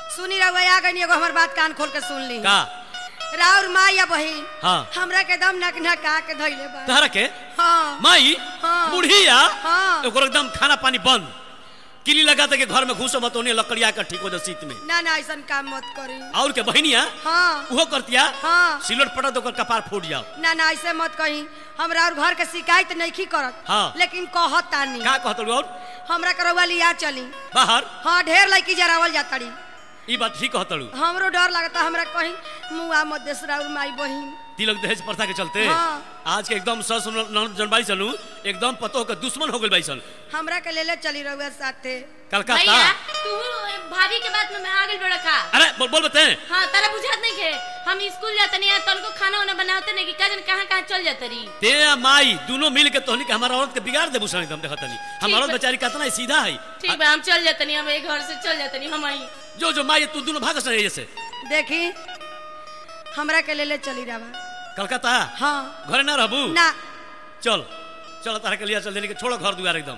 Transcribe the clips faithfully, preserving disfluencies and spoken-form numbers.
सुनी रहुआ आ गई एगो हमर बात कान खोल के सुन ली का राउर माँ या बहिन हाँ हमरा के दम नक नका के धइले बा तहरा के हाँ माई हाँ। बुढ़िया हाँ। ओकर एकदम खाना पानी बंद किली लगा दे के घर में घुसो मत ओने लकड़िया का ठीक हो जा शीत में ना ना ऐसा काम मत करी और के बहनिया हाँ उहो करतिया हाँ सिलोट पड़ा तो कपार फूट जाओ ना ना ऐसे मत कही हमरा और घर के शिकायत नहीं करत हाँ। लेकिन कहत तानी का कहत और हमरा करवा लिया चली बाहर हाँ ढेर लड़की जरावल जातड़ी ई बात ठीक कहत हमरो डर लगता हमरा कहीं मुआ मत देसरा और माई बहिन तिलक दहेज प्रथा के चलते हाँ। आज के एकदम सस जनबाई चलू एकदम पतो के दुश्मन हो गइल बाई सन हमरा के लेले चली रहुआ साथे कलकत्ता भैया तू भाभी के बात में आ गेल बड़ा का अरे बोल बोल बते हां तारा बुझात नहीं के हम स्कूल जाते नहीं है तनको खाना वाना बनाते नहीं कि काजन कहां कहां चल जाते रही ते माई दोनों मिल के तोहनी के हमारा औरत के बिगाड़ दे बुसन एकदम देखत नहीं हमारा औरत बेचारी कितना सीधा है ठीक बा हम चल जाते नहीं हम एक घर से चल जाते नहीं हम आई जो जो माई तू दोनों भागस नहीं जैसे देखी हमरा के लेले चली रावा कलकत्ता हाँ घरे ना रहबू ना चल चल तारा के लिया चल देने के छोड़ो घर दुआर एकदम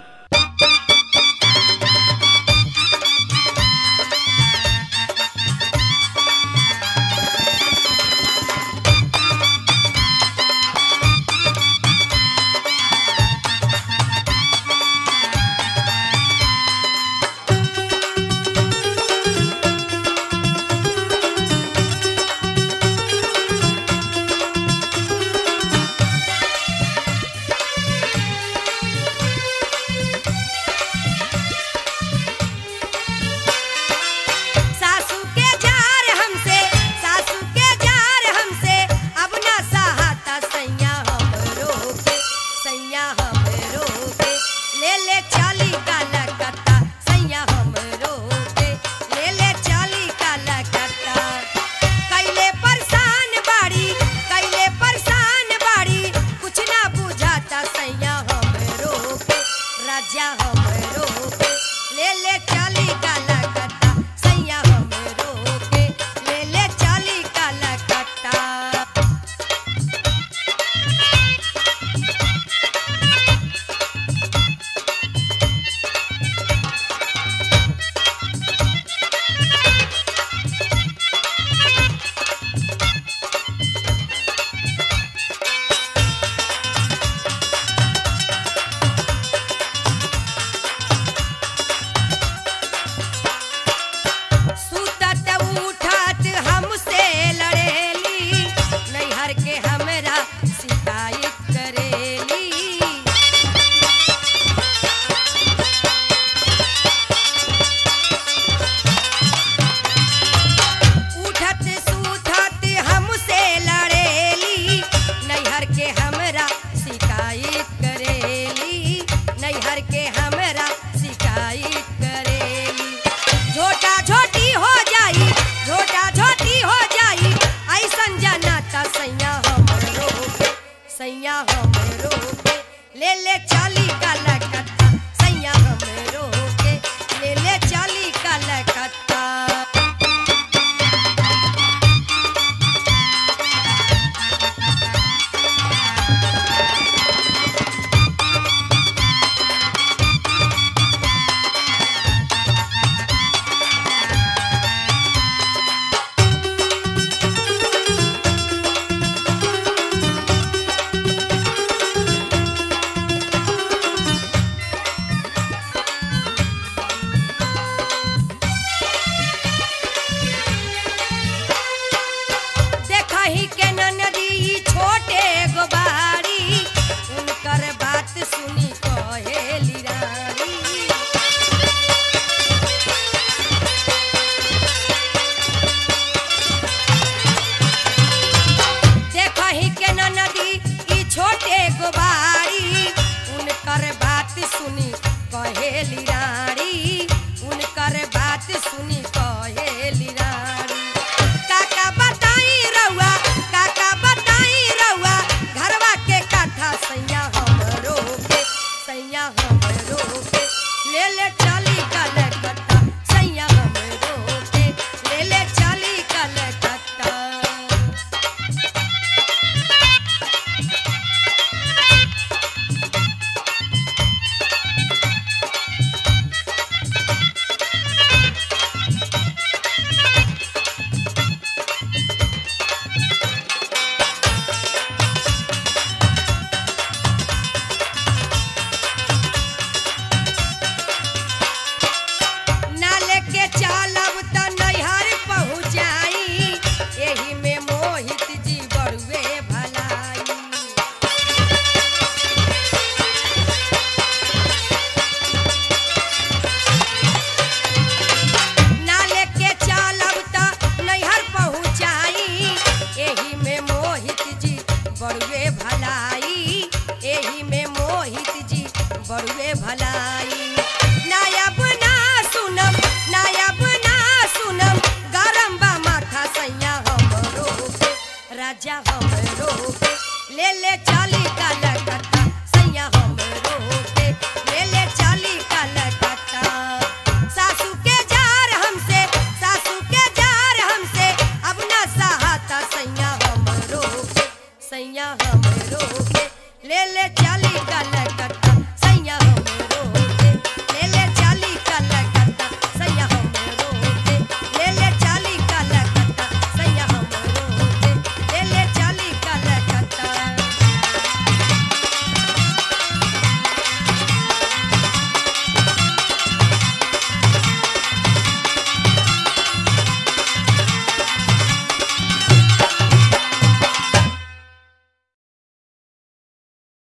राजा हमरो के ले ले